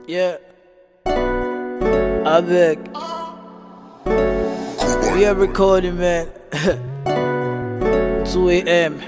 Yeah, I beg. We are recording, man. 2 a.m.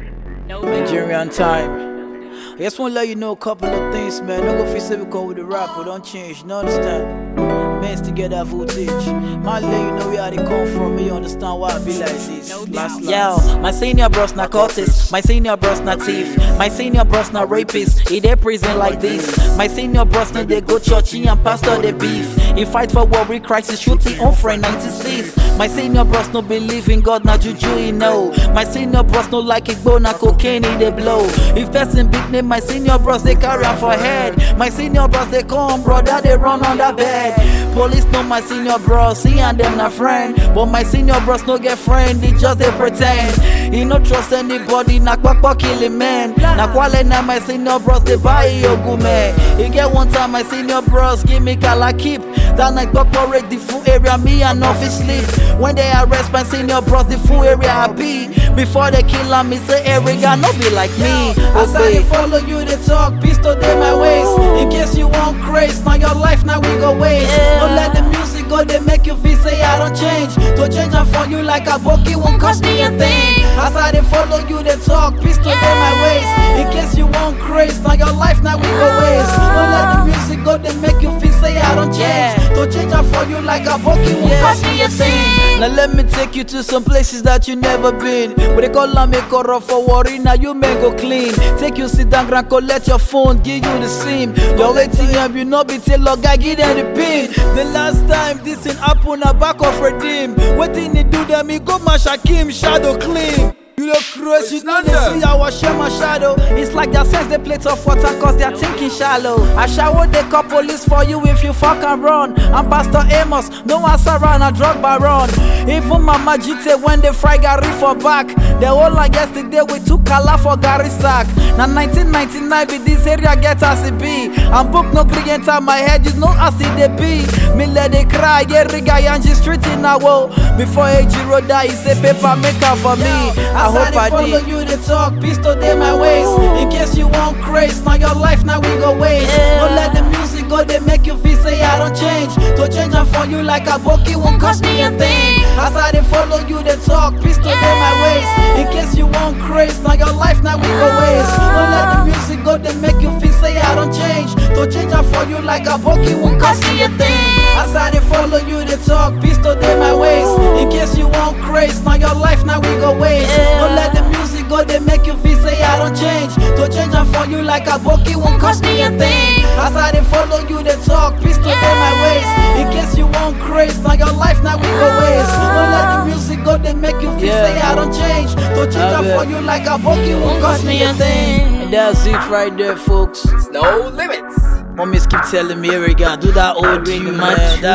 Nigerian time. I just want to let you know a couple of things, man. Don't go feel cynical with the rapper, don't change, you understand? Men's to get that voltage. Man, let you know where they come from. You understand why I be like this. Last. Yo, my senior bros not cultists, my senior bros not thief, my senior bros not rapists. He dey prison like this. My senior bros no they go church and pastor they beef. He fight for war with crisis, shooting on friend 96. My senior bros no believe in God, na juju he know. My senior bros no like it, go na cocaine he they blow. If person big name, my senior bros they carry am for head. My senior bros they come, brother they run under bed. Police know my senior bros, he and them na friend. But my senior bros no get friend, they just they pretend. He no trust anybody, na kwakwa kill him man. Na kwale na my senior bros they buy yogu man. He get one time my senior bros give me kala keep. That night kwakwa raid the full area, me and no fish sleep. When they arrest my senior bros, the full area I be. Before they kill me say every guy no be like me. As I follow you they talk, pistol they my waist. In case you want craze, now your life now we go waste. Don't let the music go, they make you feel say I don't change. To change am for you like a bookie won't cost me a thing. As I follow you they talk, pistol they my waist. In case you want craze, now your life now we go waste. Don't let the music go, they make you feel say I don't change. To change am for you like a bookie won't cost me a thing. Now let me take you to some places that you never been. But they call am make or for worry, now you may go clean. Take you sit down, grand collect your phone, give you the SIM. Your ATM, you know be tell guy give them the pin. The last time this thing happen, a back of redeem. Waiting he do them, he go my Shakim shadow clean. You look crazy, you know they see I was share my shadow. It's like they sense the plate of water cause they're thinking shallow. I shower they call police for you if you fuck and run. I'm Pastor Amos, no answer around a drug baron. Even Mama GT when they fry Gary for back. They all like yesterday we took Kala for Gary sack. Now 1999 be this area get as it be. And book no green enter my head, you know as it they be. Me let they cry, get Riga Yanji street in a wall. Before Ejiro die, he say paper maker for me. I hope I follow you they talk, pistol they my waist. In case you want craze, now your life now we go waste. Don't let the music go, they make you feel say I don't change. To change am for you like a bookie won't cost me a thing. As I follow you they talk, pistol they my waist. In case you want craze, now your life now we go waste. Don't let the music go, they make you feel say I don't change. To change am for you like a bookie won't cost me a thing. As I follow you they talk, pistol they my waist. In case you want craze, now your life now we go waste. Don't let the music go, they make you feel say I don't change. To change am for you like a bookie won't cost me a thing. As I follow you they talk, pistol they my waist. In case you want craze, now your life now we go waste. Don't let the music go, they make you feel say I don't change. To change am for you like a bookie won't cost me a thing. And that's it right there, folks. No limits. Mommies keep telling me, here we go, do that old ring, man. That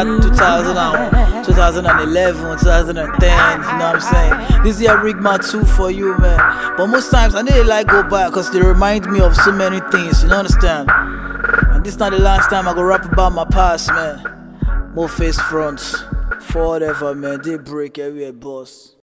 2011, 2010, you know what I'm saying? This is a Rigma 2 for you, man. But most times I need to like go back because they remind me of so many things, you understand? And this not the last time I go rap about my past, man. More face fronts, forever, man. They break everywhere, boss.